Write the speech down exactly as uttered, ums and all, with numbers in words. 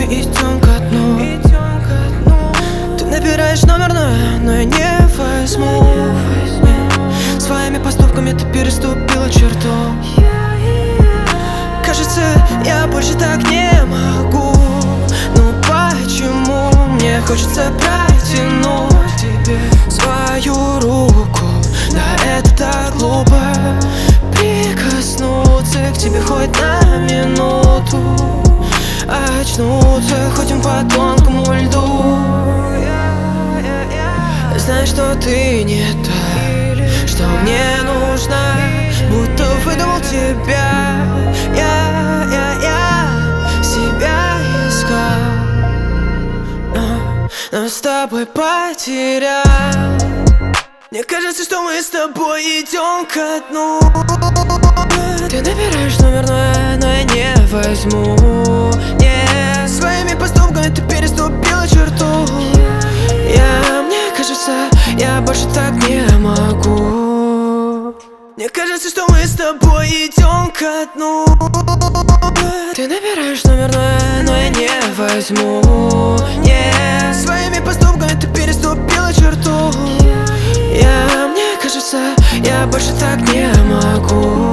мы идем ко дну. Ты набираешь номер, но я не возьму. Своими поступками ты переступила черту. Кажется, я больше так не могу. Ну почему мне хочется протянуть тебе свою руку? Да это так глупо, прикоснуться к тебе хоть на минуту. Очнуться хотим по тонкому льду. Знаешь, что ты не та, что мне нужна, будто выдумал тебя. Я, я, я себя искал, но, но с тобой потерял. Мне кажется, что мы с тобой идем ко дну. Ты набираешь номер, но я, но я не возьму. Не, своими поступками ты переступила черту. Я, мне кажется, я больше так не могу. Мне кажется, что мы с тобой идем ко дну. Ты набираешь номер, но я, но я не возьму. Не, своими поступками ты переступила черту. Я, мне кажется, я больше так не могу.